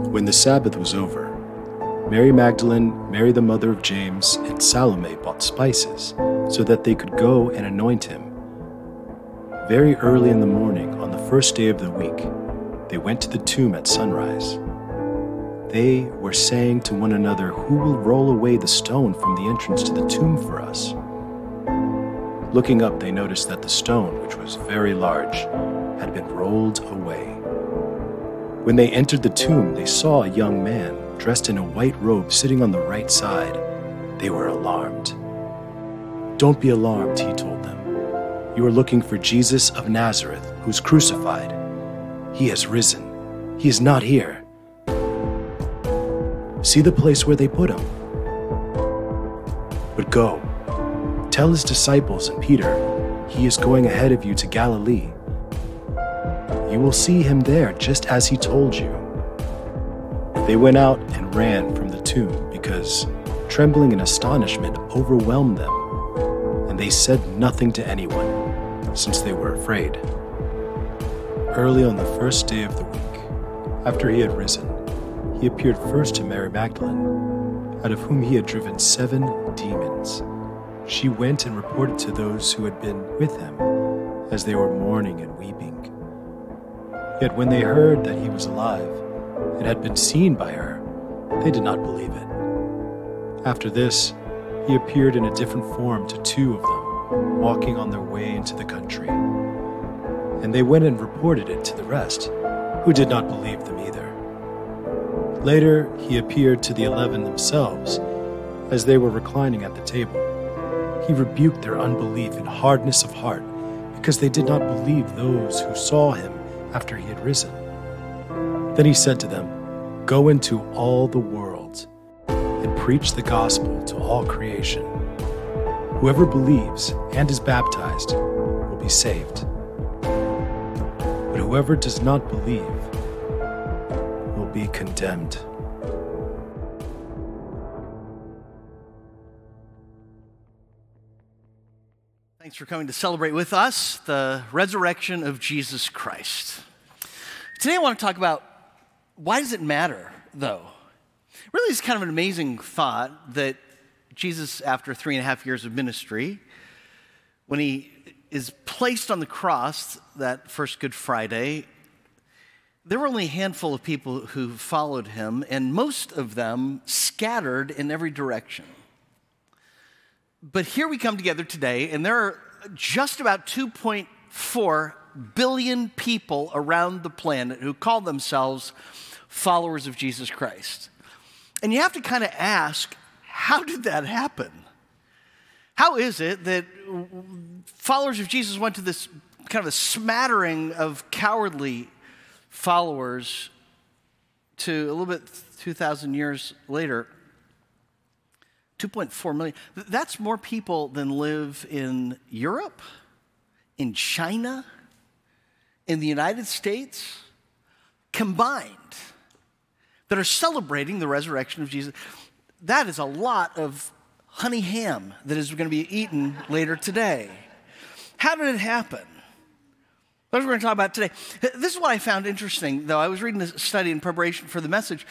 When the Sabbath was over, Mary Magdalene, Mary the mother of James, and Salome bought spices so that they could go and anoint him. Very early in the morning, on the first day of the week, they went to the tomb at sunrise. They were saying to one another, "Who will roll away the stone from the entrance to the tomb for us?" Looking up, they noticed that the stone, which was very large, had been rolled away. When they entered the tomb, they saw a young man dressed in a white robe sitting on the right side. They were alarmed. "Don't be alarmed," he told them. "You are looking for Jesus of Nazareth, who's crucified. He has risen. He is not here. See the place where they put him. But go, tell his disciples and Peter, he is going ahead of you to Galilee. You will see him there just as he told you." They went out and ran from the tomb because trembling and astonishment overwhelmed them, and they said nothing to anyone, since they were afraid. Early on the first day of the week, after he had risen, he appeared first to Mary Magdalene, out of whom he had driven 7 demons. She went and reported to those who had been with him, as they were mourning and weeping. Yet when they heard that he was alive and had been seen by her, they did not believe it. After this, he appeared in a different form to 2 of them, walking on their way into the country. And they went and reported it to the rest, who did not believe them either. Later, he appeared to the 11 themselves, as they were reclining at the table. He rebuked their unbelief and hardness of heart, because they did not believe those who saw him after he had risen. Then he said to them, "Go into all the world and preach the gospel to all creation. Whoever believes and is baptized will be saved. But whoever does not believe will be condemned." Thanks for coming to celebrate with us the resurrection of Jesus Christ. Today I want to talk about why does it matter, though? Really, it's kind of an amazing thought that Jesus, after 3.5 years of ministry, when he is placed on the cross that first Good Friday, there were only a handful of people who followed him, and most of them scattered in every direction. But here we come together today, and there are just about 2.4 billion people around the planet who call themselves followers of Jesus Christ. And you have to kind of ask, how did that happen? How is it that followers of Jesus went to this kind of a smattering of cowardly followers to a little bit 2,000 years later, 2.4 million. That's more people than live in Europe, in China, in the United States, combined, that are celebrating the resurrection of Jesus. That is a lot of honey ham that is going to be eaten later today. How did it happen? That's what we're going to talk about today. This is what I found interesting, though. I was reading a study in preparation for the message.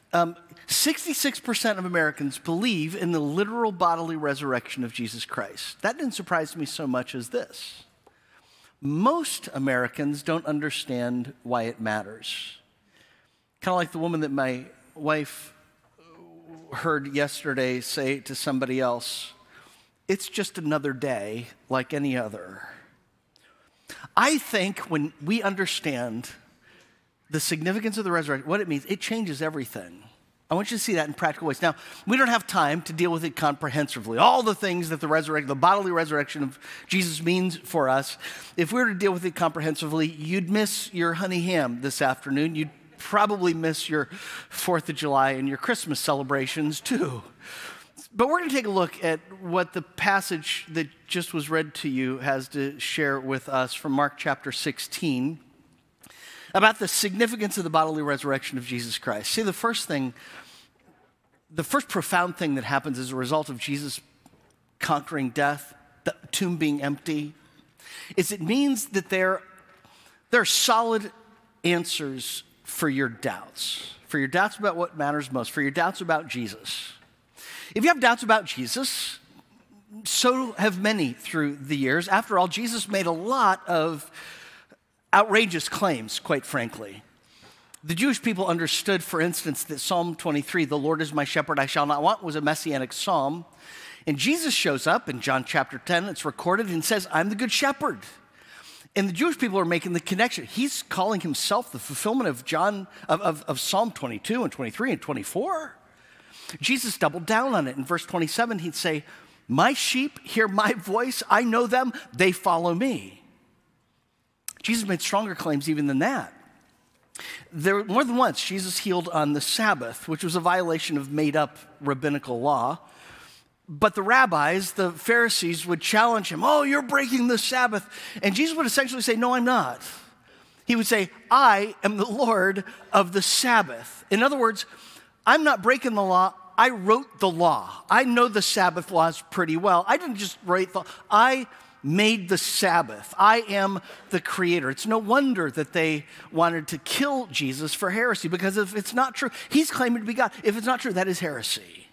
66% of Americans believe in the literal bodily resurrection of Jesus Christ. That didn't surprise me so much as this. Most Americans don't understand why it matters. Kind of like the woman that my wife heard yesterday say to somebody else, "It's just another day like any other." I think when we understand the significance of the resurrection, what it means, it changes everything. I want you to see that in practical ways. Now, we don't have time to deal with it comprehensively. All the things that the bodily resurrection of Jesus means for us. If we were to deal with it comprehensively, you'd miss your honey ham this afternoon. You'd probably miss your 4th of July and your Christmas celebrations too. But we're going to take a look at what the passage that just was read to you has to share with us from Mark chapter 16 about the significance of the bodily resurrection of Jesus Christ. See, the first profound thing that happens as a result of Jesus conquering death, the tomb being empty, is it means that there are solid answers for your doubts, for your doubts about what matters most, for your doubts about Jesus. If you have doubts about Jesus, so have many through the years. After all, Jesus made a lot of outrageous claims, quite frankly. The Jewish people understood, for instance, that Psalm 23, "The Lord is my shepherd, I shall not want," was a messianic psalm. And Jesus shows up in John chapter 10, it's recorded, and says, "I'm the good shepherd." And the Jewish people are making the connection. He's calling himself the fulfillment of Psalm 22 and 23 and 24. Jesus doubled down on it. In verse 27, he'd say, "My sheep hear my voice, I know them, they follow me." Jesus made stronger claims even than that. There, more than once, Jesus healed on the Sabbath, which was a violation of made-up rabbinical law. But the rabbis, the Pharisees, would challenge him, "Oh, you're breaking the Sabbath." And Jesus would essentially say, "No, I'm not." He would say, "I am the Lord of the Sabbath." In other words, I'm not breaking the law, I wrote the law. I know the Sabbath laws pretty well. I didn't just write the, I made the Sabbath. I am the creator. It's no wonder that they wanted to kill Jesus for heresy, because if it's not true, he's claiming to be God. If it's not true, that is heresy.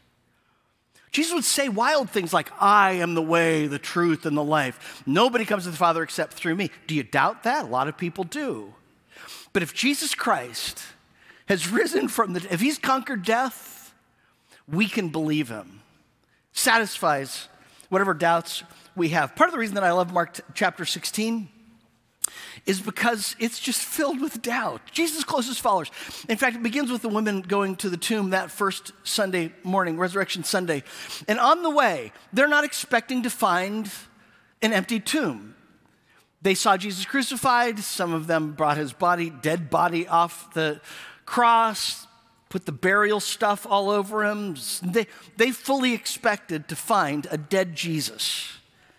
Jesus would say wild things like, "I am the way, the truth, and the life. Nobody comes to the Father except through me." Do you doubt that? A lot of people do. But if Jesus Christ has risen from the dead, if he's conquered death, we can believe him. Satisfies whatever doubts we have. Part of the reason that I love Mark chapter 16 is because it's just filled with doubt. Jesus' closest followers. In fact, it begins with the women going to the tomb that first Sunday morning, Resurrection Sunday. And on the way, they're not expecting to find an empty tomb. They saw Jesus crucified. Some of them brought his body, dead body, off the cross, put the burial stuff all over him. They fully expected to find a dead Jesus.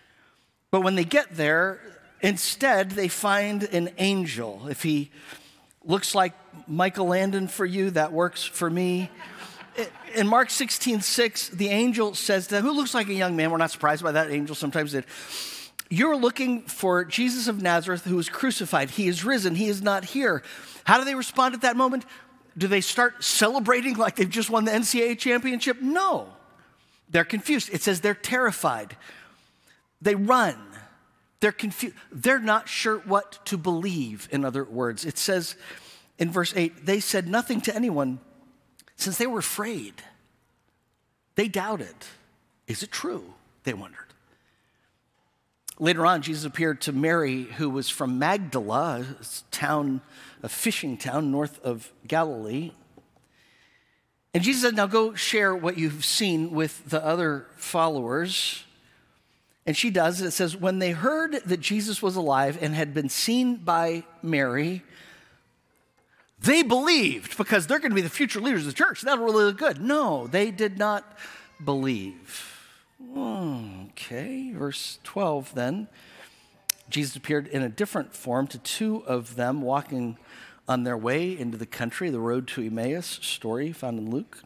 But when they get there, instead, they find an angel. If he looks like Michael Landon for you, that works for me. In Mark 16:6, the angel says to them, who looks like a young man, we're not surprised by that, angel sometimes did, "You're looking for Jesus of Nazareth who was crucified. He is risen. He is not here." How do they respond at that moment? Do they start celebrating like they've just won the NCAA championship? No. They're confused. It says they're terrified. They run. They're confused. They're not sure what to believe, in other words. It says in verse 8, they said nothing to anyone since they were afraid. They doubted. Is it true? They wondered. Later on, Jesus appeared to Mary, who was from Magdala, a fishing town north of Galilee. And Jesus said, "Now go share what you've seen with the other followers." And she does. It says, when they heard that Jesus was alive and had been seen by Mary, they believed, because they're going to be the future leaders of the church. That'll really look good. No, they did not believe. Okay, verse 12 then. Jesus appeared in a different form to two of them walking on their way into the country, the road to Emmaus story found in Luke.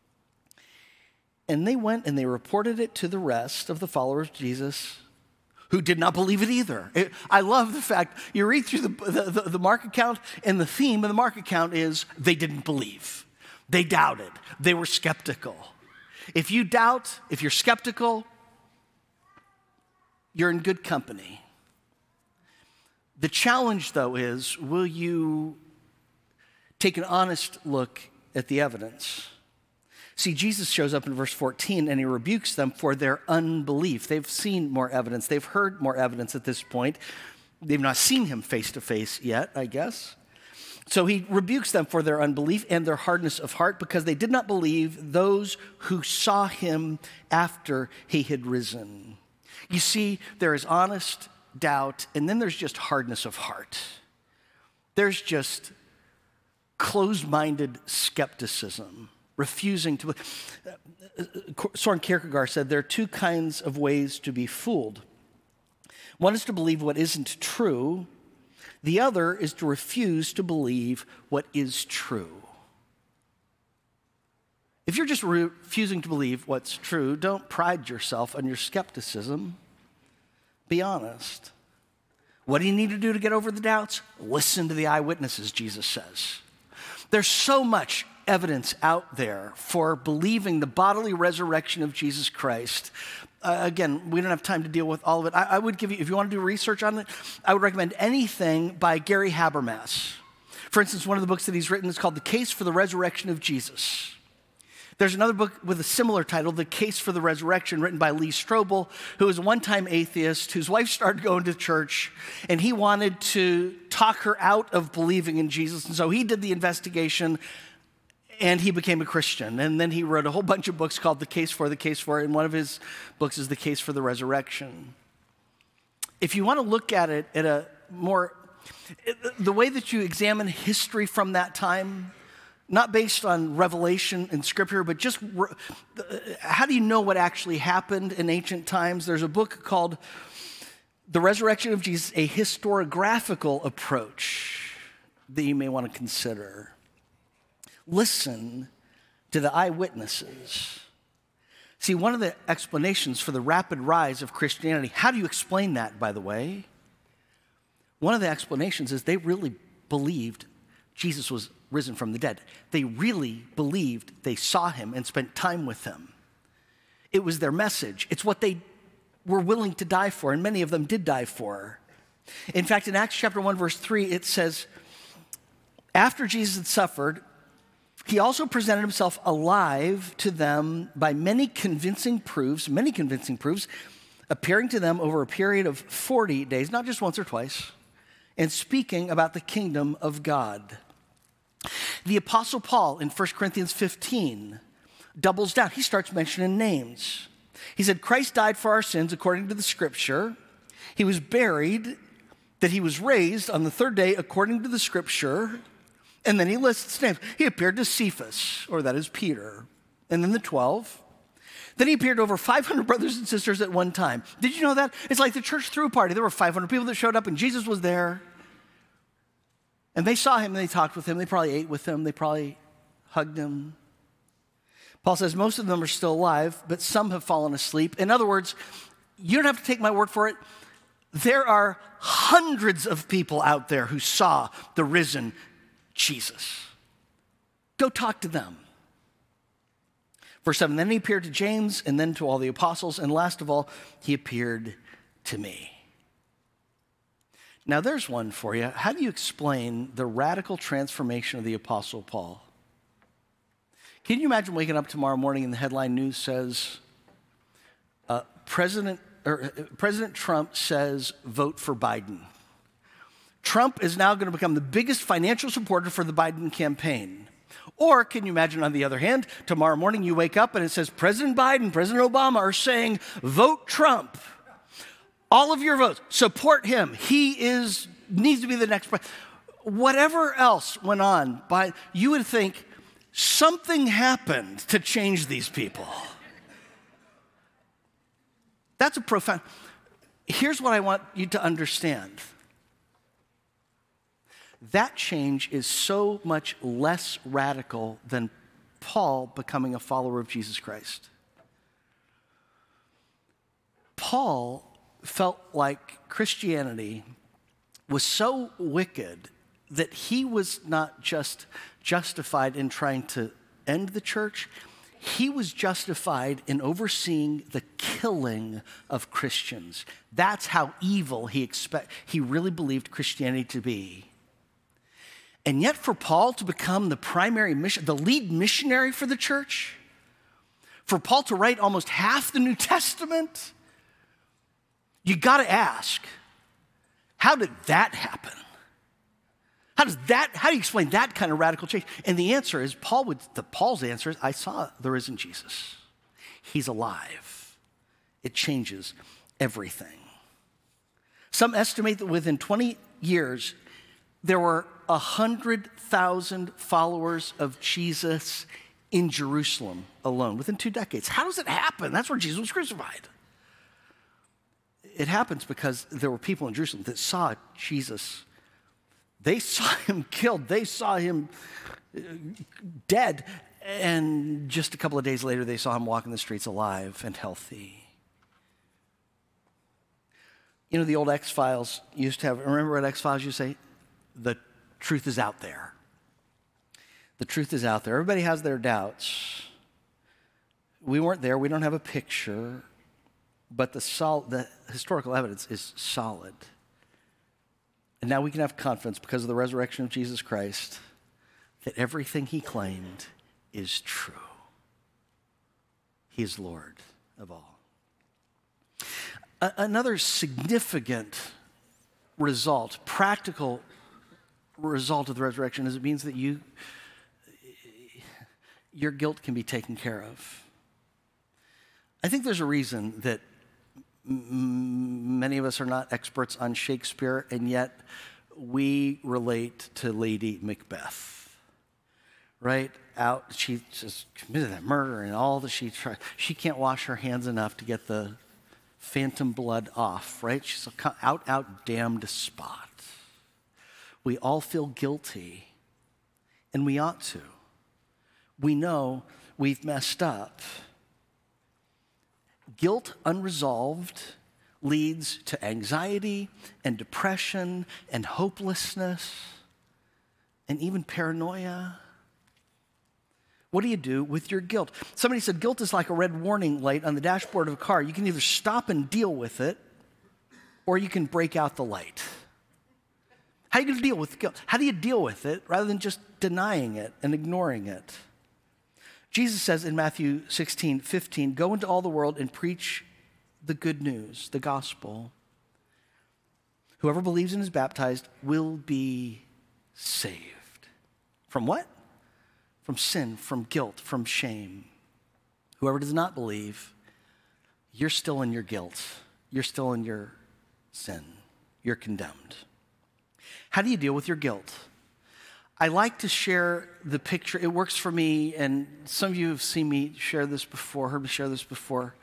And they went and they reported it to the rest of the followers of Jesus, who did not believe it either. I love the fact, you read through the Mark account, and the theme of the Mark account is they didn't believe. They doubted. They were skeptical. If you doubt, if you're skeptical, you're in good company. The challenge, though, is will you take an honest look at the evidence? See, Jesus shows up in verse 14 and he rebukes them for their unbelief. They've seen more evidence. They've heard more evidence at this point. They've not seen him face to face yet, I guess. So he rebukes them for their unbelief and their hardness of heart because they did not believe those who saw him after he had risen. You see, there is honest doubt, and then there's just hardness of heart. There's just closed-minded skepticism, refusing to. Soren Kierkegaard said there are two kinds of ways to be fooled. One is to believe what isn't true. The other is to refuse to believe what is true. If you're just refusing to believe what's true, don't pride yourself on your skepticism. Be honest. What do you need to do to get over the doubts? Listen to the eyewitnesses, Jesus says. There's so much evidence out there for believing the bodily resurrection of Jesus Christ. Again, we don't have time to deal with all of it. I would give you, if you want to do research on it, I would recommend anything by Gary Habermas. For instance, one of the books that he's written is called The Case for the Resurrection of Jesus. There's another book with a similar title, The Case for the Resurrection, written by Lee Strobel, who was a one-time atheist whose wife started going to church, and he wanted to talk her out of believing in Jesus. And so he did the investigation, and he became a Christian. And then he wrote a whole bunch of books called The Case for, and one of his books is The Case for the Resurrection. If you want to look at it at a more, the way that you examine history from that time, not based on revelation in Scripture, but just how do you know what actually happened in ancient times? There's a book called The Resurrection of Jesus, a historiographical approach that you may want to consider. Listen to the eyewitnesses. See, one of the explanations for the rapid rise of Christianity, how do you explain that, by the way? One of the explanations is they really believed Jesus was risen from the dead. They really believed they saw him and spent time with him. It was their message. It's what they were willing to die for, and many of them did die for. In fact, in Acts chapter 1, verse 3, it says, after Jesus had suffered, he also presented himself alive to them by many convincing proofs, appearing to them over a period of 40 days, not just once or twice, and speaking about the kingdom of God. The Apostle Paul in 1 Corinthians 15 doubles down. He starts mentioning names. He said, Christ died for our sins according to the Scripture. He was buried, that he was raised on the third day according to the Scripture. And then he lists names. He appeared to Cephas, or that is Peter, and then the 12. Then he appeared to over 500 brothers and sisters at one time. Did you know that? It's like the church threw a party. There were 500 people that showed up, and Jesus was there. And they saw him, and they talked with him. They probably ate with him. They probably hugged him. Paul says most of them are still alive, but some have fallen asleep. In other words, you don't have to take my word for it. There are hundreds of people out there who saw the risen Jesus. Go talk to them. Verse 7, then he appeared to James and then to all the apostles, and last of all, he appeared to me. Now there's one for you. How do you explain the radical transformation of the Apostle Paul? Can you imagine waking up tomorrow morning and the headline news says, President Trump says vote for Biden. Trump is now going to become the biggest financial supporter for the Biden campaign. Or can you imagine, on the other hand, tomorrow morning you wake up and it says President Biden, President Obama are saying vote Trump. All of your votes, support him. He needs to be the next president. Whatever else went on, you would think something happened to change these people. That's a profound. Here's what I want you to understand. That change is so much less radical than Paul becoming a follower of Jesus Christ. Paul felt like Christianity was so wicked that he was not just justified in trying to end the church, he was justified in overseeing the killing of Christians. That's how evil he really believed Christianity to be. And yet for Paul to become the lead missionary for the church, for Paul to write almost half the New Testament, you got to ask, how did that happen? How do you explain that kind of radical change? And the answer is, Paul's answer is, I saw the risen Jesus. He's alive. It changes everything. Some estimate that within 20 years, there were 100,000 followers of Jesus in Jerusalem alone, within 2 decades. How does it happen? That's where Jesus was crucified. It happens because there were people in Jerusalem that saw Jesus. They saw him killed. They saw him dead. And just a couple of days later, they saw him walking the streets alive and healthy. You know, the old X-Files used to have, remember what X-Files used to say? The truth is out there. The truth is out there. Everybody has their doubts. We weren't there. We don't have a picture. But the historical evidence is solid. And now we can have confidence because of the resurrection of Jesus Christ that everything he claimed is true. He is Lord of all. Another significant result, practical result of the resurrection is it means that your guilt can be taken care of. I think there's a reason that many of us are not experts on Shakespeare, and yet we relate to Lady Macbeth, right? She just committed that murder and all that she tried. She can't wash her hands enough to get the phantom blood off, right? She's out damned spot. We all feel guilty, and we ought to. We know we've messed up. Guilt unresolved leads to anxiety and depression and hopelessness and even paranoia. What do you do with your guilt? Somebody said guilt is like a red warning light on the dashboard of a car. You can either stop and deal with it, or you can break out the light. How are you going to deal with guilt? How do you deal with it rather than just denying it and ignoring it? Jesus says in Matthew 16:15, go into all the world and preach the good news, the gospel. Whoever believes and is baptized will be saved. From what? From sin, from guilt, from shame. Whoever does not believe, you're still in your guilt. You're still in your sin. You're condemned. How do you deal with your guilt? I like to share the picture. It works for me, and some of you have seen me share this before, heard me share this before.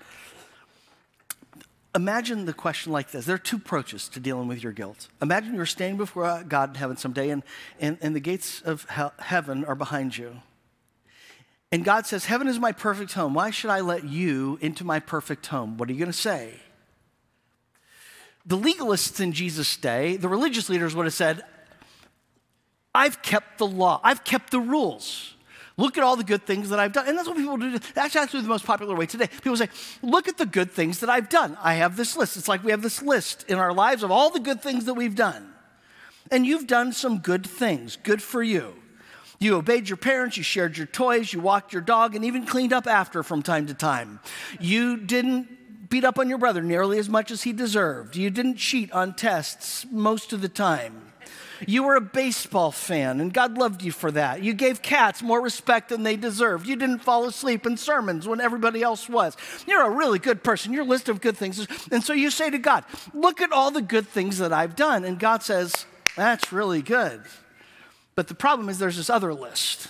Imagine the question like this. There are two approaches to dealing with your guilt. Imagine you're standing before God in heaven someday, and the gates of heaven are behind you. And God says, heaven is my perfect home. Why should I let you into my perfect home? What are you going to say? The legalists in Jesus' day, the religious leaders would have said, I've kept the law. I've kept the rules. Look at all the good things that I've done. And that's what people do. That's actually the most popular way today. People say, look at the good things that I've done. I have this list. It's like we have this list in our lives of all the good things that we've done. And you've done some good things. Good for you. You obeyed your parents, you shared your toys, you walked your dog, and even cleaned up after from time to time. You didn't beat up on your brother nearly as much as he deserved. You didn't cheat on tests most of the time. You were a baseball fan, and God loved you for that. You gave cats more respect than they deserved. You didn't fall asleep in sermons when everybody else was. You're a really good person. Your list of good things. And so you say to God, look at all the good things that I've done. And God says, that's really good. But the problem is there's this other list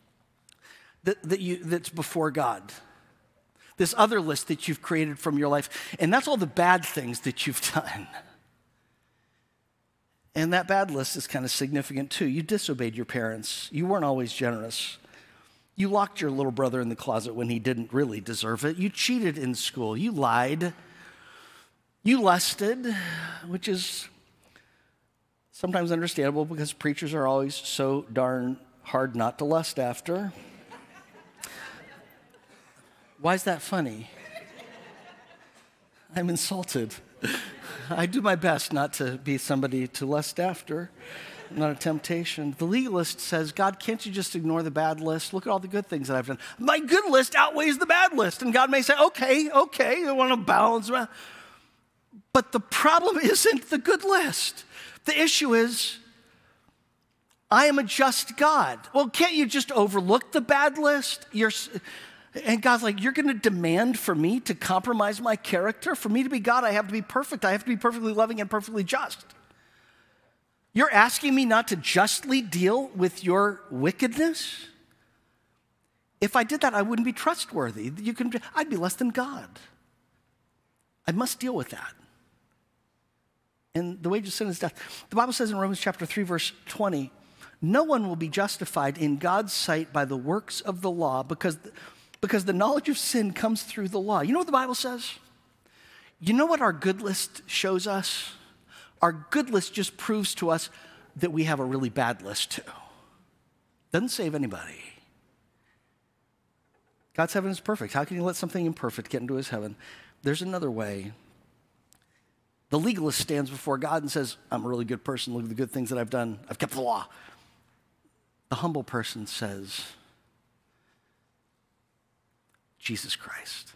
that's before God. This other list that you've created from your life. And that's all the bad things that you've done. And that bad list is kind of significant too. You disobeyed your parents. You weren't always generous. You locked your little brother in the closet when he didn't really deserve it. You cheated in school. You lied. You lusted, which is sometimes understandable because preachers are always so darn hard not to lust after. Why is that funny? I'm insulted. I do my best not to be somebody to lust after, not a temptation. The legalist says, God, can't you just ignore the bad list? Look at all the good things that I've done. My good list outweighs the bad list. And God may say, okay, I want to balance around. But the problem isn't the good list. The issue is, I am a just God. Well, can't you just overlook the bad list? And God's like, you're going to demand for me to compromise my character? For me to be God, I have to be perfect. I have to be perfectly loving and perfectly just. You're asking me not to justly deal with your wickedness? If I did that, I wouldn't be trustworthy. I'd be less than God. I must deal with that. And the wage of sin is death. The Bible says in Romans chapter 3, verse 20, no one will be justified in God's sight by the works of the law because the knowledge of sin comes through the law. You know what the Bible says? You know what our good list shows us? Our good list just proves to us that we have a really bad list too. Doesn't save anybody. God's heaven is perfect. How can you let something imperfect get into his heaven? There's another way. The legalist stands before God and says, I'm a really good person. Look at the good things that I've done. I've kept the law. The humble person says, Jesus Christ.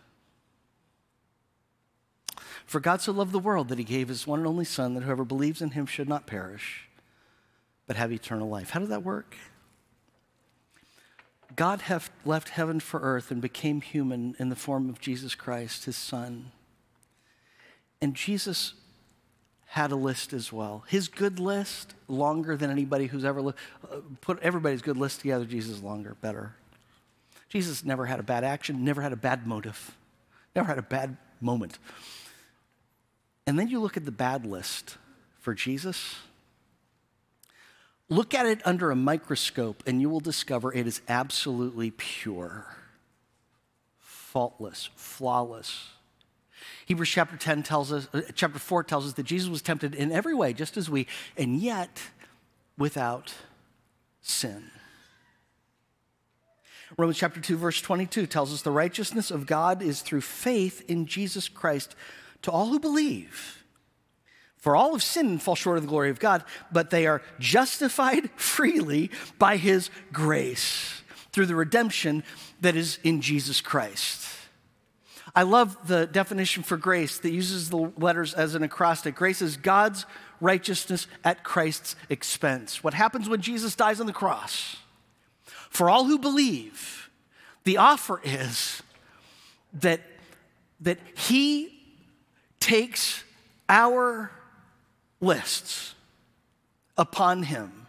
For God so loved the world that he gave his one and only Son, that whoever believes in him should not perish, but have eternal life. How did that work? God left heaven for earth and became human in the form of Jesus Christ, his Son. And Jesus had a list as well. His good list, longer than anybody who's ever put everybody's good list together. Jesus is longer, better. Jesus never had a bad action, never had a bad motive, never had a bad moment. And then you look at the bad list for Jesus. Look at it under a microscope and you will discover it is absolutely pure, faultless, flawless. Hebrews chapter 4 tells us that Jesus was tempted in every way, just as we, and yet without sin. Romans chapter 2, verse 22 tells us the righteousness of God is through faith in Jesus Christ to all who believe. For all have sinned and fall short of the glory of God, but they are justified freely by his grace through the redemption that is in Jesus Christ. I love the definition for grace that uses the letters as an acrostic. Grace is God's righteousness at Christ's expense. What happens when Jesus dies on the cross? For all who believe, the offer is that he takes our lists upon him.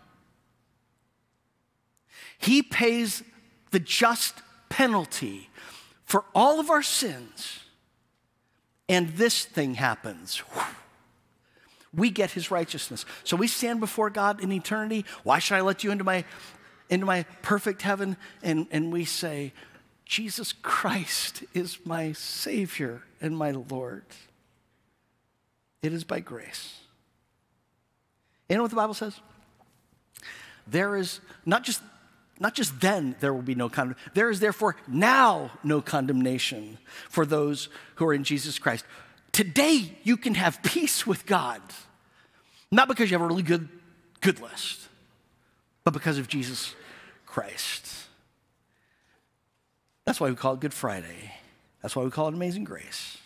He pays the just penalty for all of our sins. And this thing happens. We get his righteousness. So we stand before God in eternity. Why should I let you into my perfect heaven? And we say, Jesus Christ is my Savior and my Lord. It is by grace. You know what the Bible says? There is not just then there will be no condemnation. There is therefore now no condemnation for those who are in Jesus Christ. Today you can have peace with God. Not because you have a really good list, but because of Jesus Christ. That's why we call it Good Friday. That's why we call it Amazing Grace.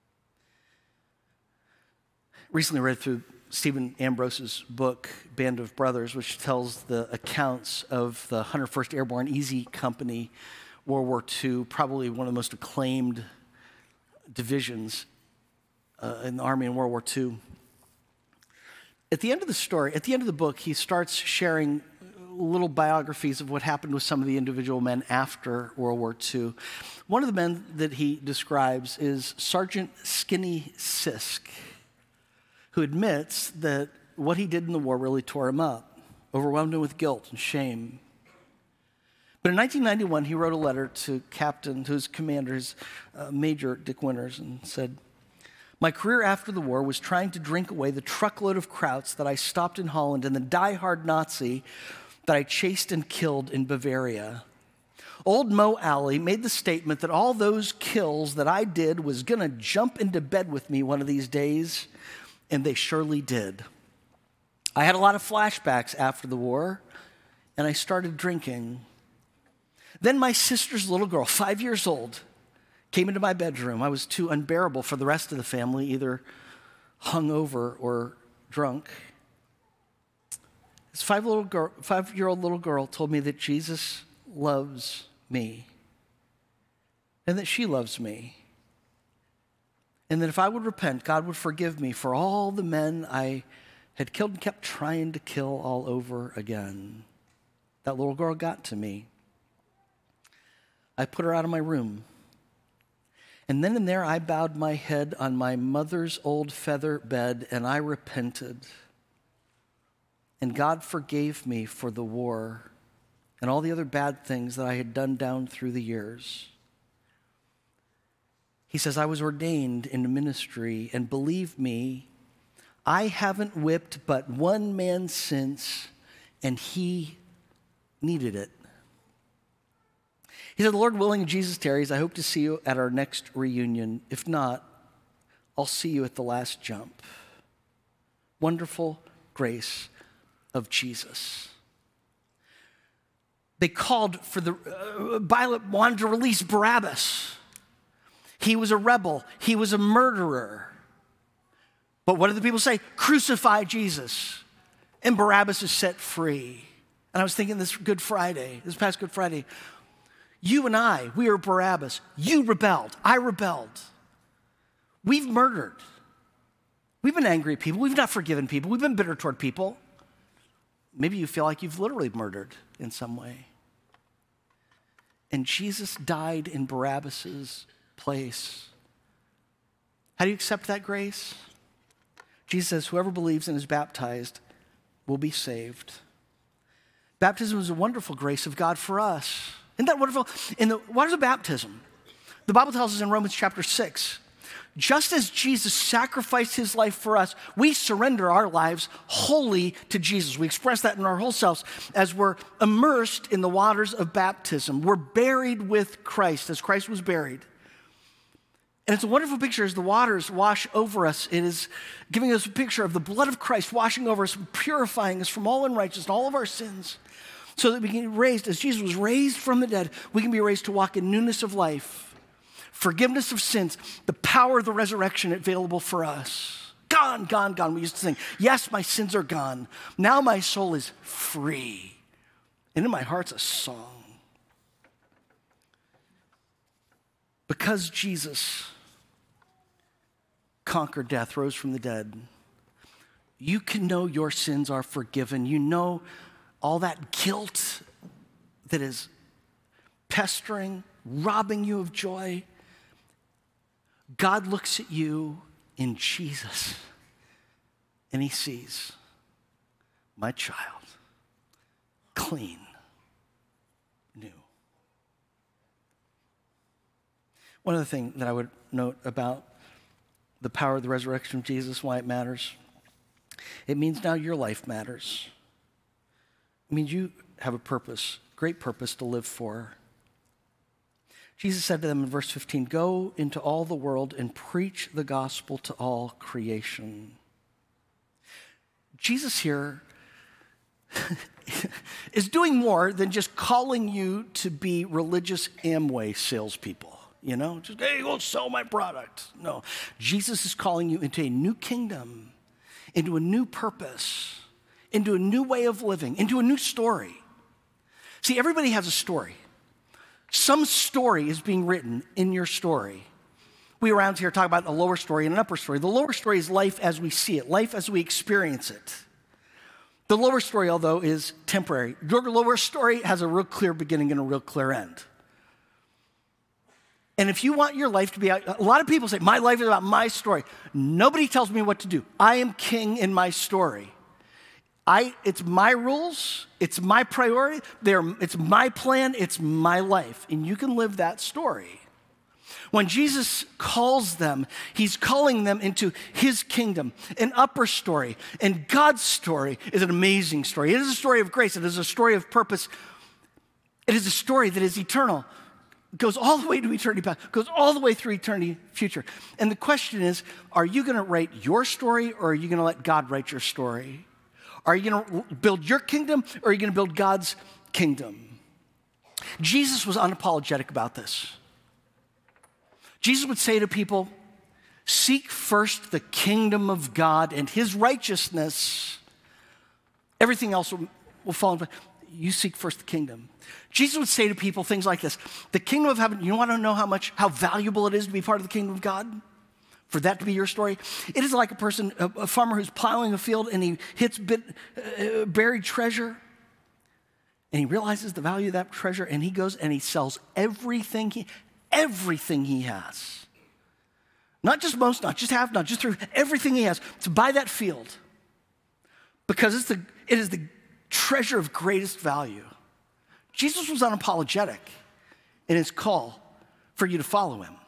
Recently read through Stephen Ambrose's book, Band of Brothers, which tells the accounts of the 101st Airborne Easy Company, World War II, probably one of the most acclaimed divisions in the Army in World War II. At the end of the story, at the end of the book, he starts sharing little biographies of what happened with some of the individual men after World War II. One of the men that he describes is Sergeant Skinny Sisk, who admits that what he did in the war really tore him up, overwhelmed him with guilt and shame. But in 1991, he wrote a letter to his commander, Major Dick Winters, and said, "My career after the war was trying to drink away the truckload of Krauts that I stopped in Holland and the die-hard Nazi that I chased and killed in Bavaria. Old Mo Alley made the statement that all those kills that I did was going to jump into bed with me one of these days, and they surely did. I had a lot of flashbacks after the war, and I started drinking. Then my sister's little girl, 5 years old, came into my bedroom. I was too unbearable for the rest of the family, either hungover or drunk. This 5-year-old little girl told me that Jesus loves me and that she loves me. And that if I would repent, God would forgive me for all the men I had killed and kept trying to kill all over again." That little girl got to me. I put her out of my room. And then and there I bowed my head on my mother's old feather bed and I repented. And God forgave me for the war and all the other bad things that I had done down through the years. He says, I was ordained into ministry, and believe me, I haven't whipped but one man since, and he needed it. He said, "The Lord willing, Jesus tarries. I hope to see you at our next reunion. If not, I'll see you at the last jump." Wonderful grace of Jesus. They called for Pilate wanted to release Barabbas. He was a rebel. He was a murderer. But what did the people say? Crucify Jesus. And Barabbas is set free. And I was thinking this past Good Friday, you and I, we are Barabbas. You rebelled. I rebelled. We've murdered. We've been angry at people. We've not forgiven people. We've been bitter toward people. Maybe you feel like you've literally murdered in some way. And Jesus died in Barabbas's place. How do you accept that grace? Jesus says, whoever believes and is baptized will be saved. Baptism is a wonderful grace of God for us. Isn't that wonderful? What is a baptism? The Bible tells us in Romans chapter 6, just as Jesus sacrificed his life for us, we surrender our lives wholly to Jesus. We express that in our whole selves as we're immersed in the waters of baptism. We're buried with Christ as Christ was buried. And it's a wonderful picture as the waters wash over us. It is giving us a picture of the blood of Christ washing over us, purifying us from all unrighteousness and all of our sins, so that we can be raised, as Jesus was raised from the dead, we can be raised to walk in newness of life. Forgiveness of sins, the power of the resurrection available for us. Gone, gone, gone. We used to sing, yes, my sins are gone. Now my soul is free. And in my heart's a song. Because Jesus conquered death, rose from the dead, you can know your sins are forgiven. You know all that guilt that is pestering, robbing you of joy. God looks at you in Jesus and he sees my child, clean, new. One other thing that I would note about the power of the resurrection of Jesus, why it matters, it means now your life matters. It means you have a purpose, great purpose to live for. Jesus said to them in verse 15, go into all the world and preach the gospel to all creation. Jesus here is doing more than just calling you to be religious Amway salespeople. Just, hey, go sell my product. No, Jesus is calling you into a new kingdom, into a new purpose, into a new way of living, into a new story. See, everybody has a story. Some story is being written in your story. We around here talk about a lower story and an upper story. The lower story is life as we see it, life as we experience it. The lower story, although, is temporary. Your lower story has a real clear beginning and a real clear end. And if you want your life to be, a lot of people say, my life is about my story. Nobody tells me what to do. I am king in my story. It's my rules, it's my priority, it's my plan, it's my life, and you can live that story. When Jesus calls them, he's calling them into his kingdom, an upper story, and God's story is an amazing story. It is a story of grace, it is a story of purpose, it is a story that is eternal. It goes all the way to eternity past, goes all the way through eternity future. And the question is, are you gonna write your story or are you gonna let God write your story? Are you going to build your kingdom or are you going to build God's kingdom? Jesus was unapologetic about this. Jesus would say to people, seek first the kingdom of God and his righteousness. Everything else will fall in place. You seek first the kingdom. Jesus would say to people things like this. The kingdom of heaven, you want to know how valuable it is to be part of the kingdom of God? For that to be your story? It is like a farmer who's plowing a field and he hits buried treasure and he realizes the value of that treasure and he goes and he sells everything he has. Not just most, not just half, not just through, everything he has to buy that field because it is the treasure of greatest value. Jesus was unapologetic in his call for you to follow him.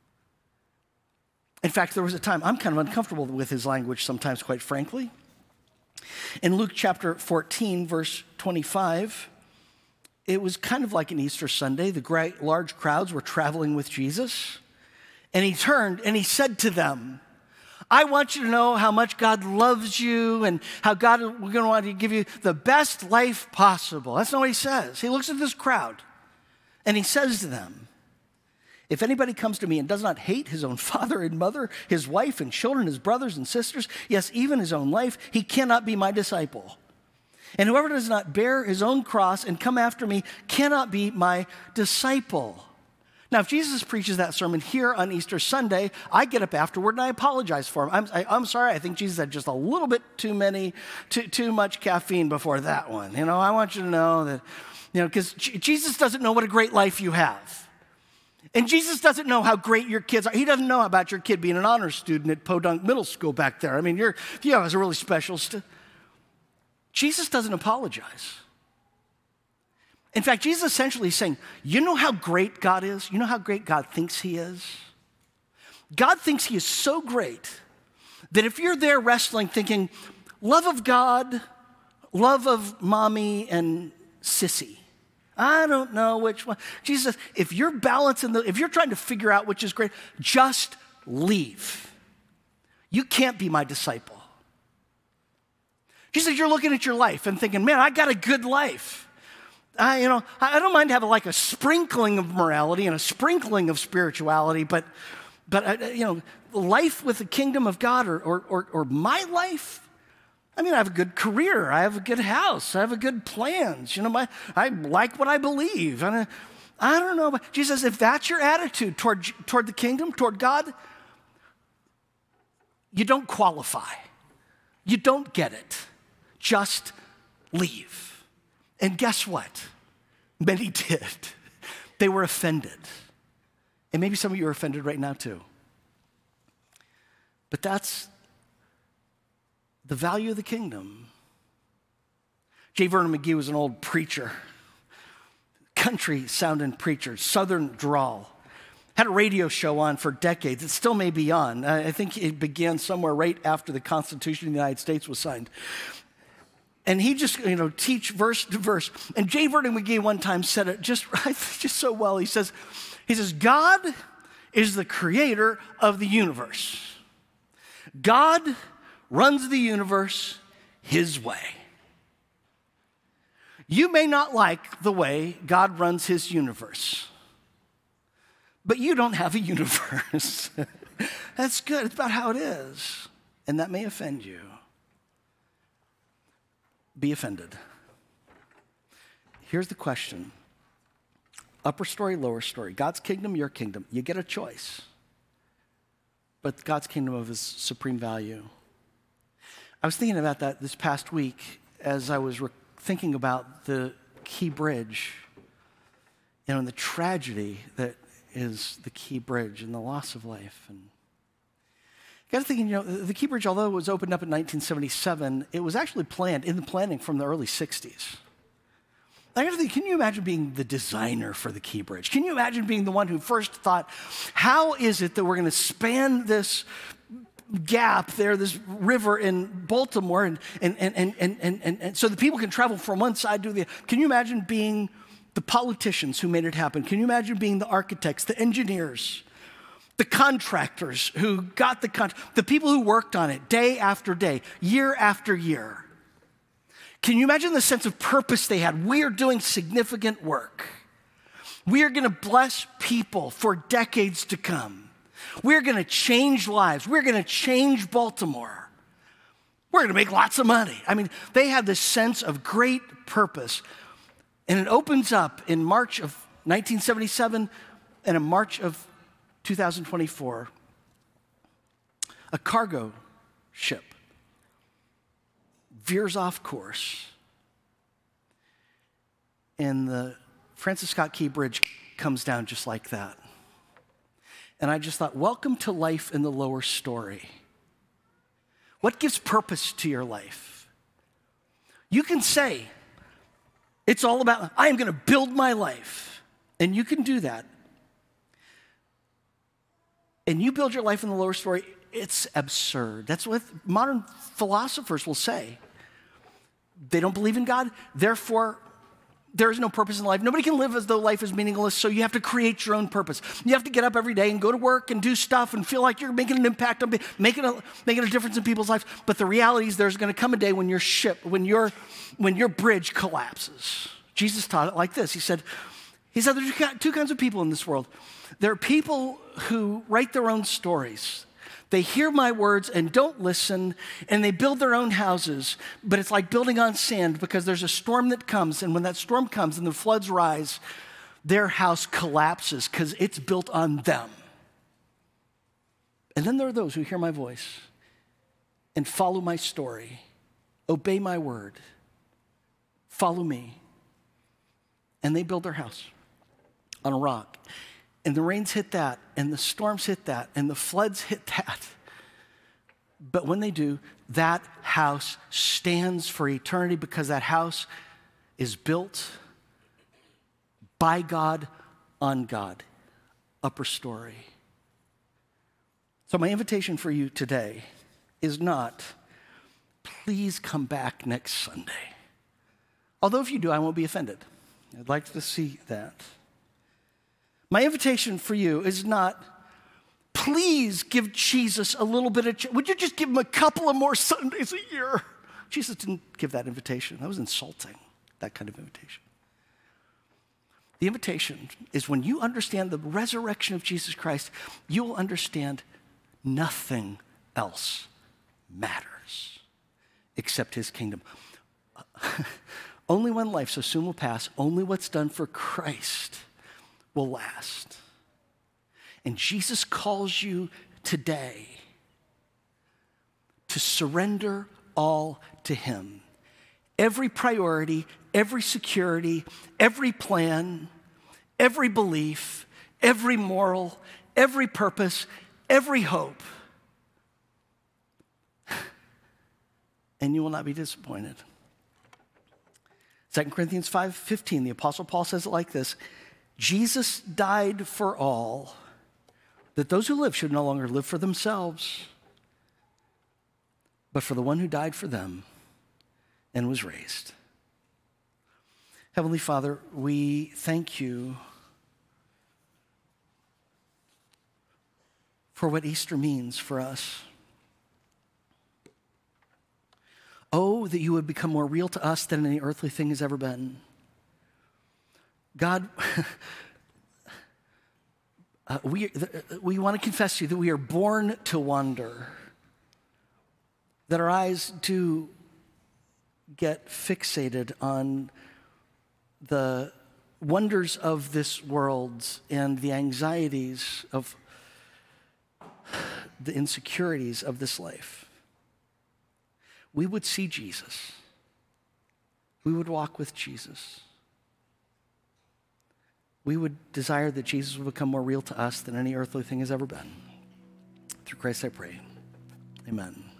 In fact, there was a time, I'm kind of uncomfortable with his language sometimes, quite frankly. In Luke chapter 14, verse 25, it was kind of like an Easter Sunday. The great large crowds were traveling with Jesus. And he turned and he said to them, I want you to know how much God loves you and how God is going to want to give you the best life possible. That's not what he says. He looks at this crowd and he says to them, if anybody comes to me and does not hate his own father and mother, his wife and children, his brothers and sisters, yes, even his own life, he cannot be my disciple. And whoever does not bear his own cross and come after me cannot be my disciple. Now, if Jesus preaches that sermon here on Easter Sunday, I get up afterward and I apologize for him. I'm sorry, I think Jesus had just a little bit too much caffeine before that one. You know, I want you to know that, you know, because Jesus doesn't know what a great life you have. And Jesus doesn't know how great your kids are. He doesn't know about your kid being an honor student at Podunk Middle School back there. I mean, you have a really special Jesus doesn't apologize. In fact, Jesus is essentially saying, you know how great God is? You know how great God thinks he is? God thinks he is so great that if you're there wrestling thinking, love of God, love of mommy and sissy, I don't know which one. Jesus says, if you're balancing if you're trying to figure out which is great, just leave. You can't be my disciple. Jesus says, you're looking at your life and thinking, man, I got a good life. I don't mind having like a sprinkling of morality and a sprinkling of spirituality, but life with the kingdom of God or my life. I mean, I have a good career. I have a good house. I have good plans. I like what I believe. And I don't know. But Jesus says, if that's your attitude toward the kingdom, toward God, you don't qualify. You don't get it. Just leave. And guess what? Many did. They were offended. And maybe some of you are offended right now too. But that's the value of the kingdom. J. Vernon McGee was an old preacher, country-sounding preacher, southern drawl. Had a radio show on for decades. It still may be on. I think it began somewhere right after the Constitution of the United States was signed. And he just, teach verse to verse. And J. Vernon McGee one time said it just so well. He says, God is the creator of the universe. God runs the universe his way. You may not like the way God runs his universe, but you don't have a universe. That's good. It's about how it is. And that may offend you. Be offended. Here's the question. Upper story, lower story. God's kingdom, your kingdom. You get a choice. But God's kingdom of his supreme value. I was thinking about that this past week as I was thinking about the Key Bridge, and the tragedy that is the Key Bridge and the loss of life. And I got to thinking, the Key Bridge, although it was opened up in 1977, it was actually planned in the planning from the early 60s. I got to think, can you imagine being the designer for the Key Bridge? Can you imagine being the one who first thought, how is it that we're going to span this gap there, this river in Baltimore, and so that people can travel from one side to the other? Can you imagine being the politicians who made it happen? Can you imagine being the architects, the engineers, the contractors who got the people who worked on it day after day, year after year? Can you imagine the sense of purpose they had? We are doing significant work. We are going to bless people for decades to come. We're going to change lives. We're going to change Baltimore. We're going to make lots of money. I mean, they had this sense of great purpose. And it opens up in March of 1977 and in March of 2024. A cargo ship veers off course. And the Francis Scott Key Bridge comes down just like that. And I just thought, welcome to life in the lower story. What gives purpose to your life? You can say, it's all about, I am going to build my life. And you can do that. And you build your life in the lower story, it's absurd. That's what modern philosophers will say. They don't believe in God, therefore There is no purpose in life. Nobody can live as though life is meaningless, so you have to create your own purpose. You have to get up every day and go to work and do stuff and feel like you're making an impact, on making a difference in people's lives. But the reality is there's going to come a day when when your bridge collapses. Jesus taught it like this. He said there's two kinds of people in this world. There are people who write their own stories. They hear my words and don't listen, and they build their own houses, but it's like building on sand because there's a storm that comes, and when that storm comes and the floods rise, their house collapses because it's built on them. And then there are those who hear my voice and follow my story, obey my word, follow me, and they build their house on a rock. And the rains hit that, and the storms hit that, and the floods hit that. But when they do, that house stands for eternity because that house is built by God, on God, upper story. So my invitation for you today is not, please come back next Sunday. Although if you do, I won't be offended. I'd like to see that. My invitation for you is not, please give Jesus a little bit of, would you just give him a couple of more Sundays a year? Jesus didn't give that invitation. That was insulting, that kind of invitation. The invitation is when you understand the resurrection of Jesus Christ, you will understand nothing else matters except his kingdom. Only one life so soon will pass, only what's done for Christ will last. And Jesus calls you today to surrender all to him. Every priority, every security, every plan, every belief, every moral, every purpose, every hope. And you will not be disappointed. 2 Corinthians 5:15, the Apostle Paul says it like this: Jesus died for all, that those who live should no longer live for themselves, but for the one who died for them and was raised. Heavenly Father, we thank you for what Easter means for us. Oh, that you would become more real to us than any earthly thing has ever been. God, we want to confess to you that we are born to wonder, that our eyes do get fixated on the wonders of this world and the anxieties of the insecurities of this life. We would see Jesus. We would walk with Jesus. We would desire that Jesus would become more real to us than any earthly thing has ever been. Through Christ I pray. Amen.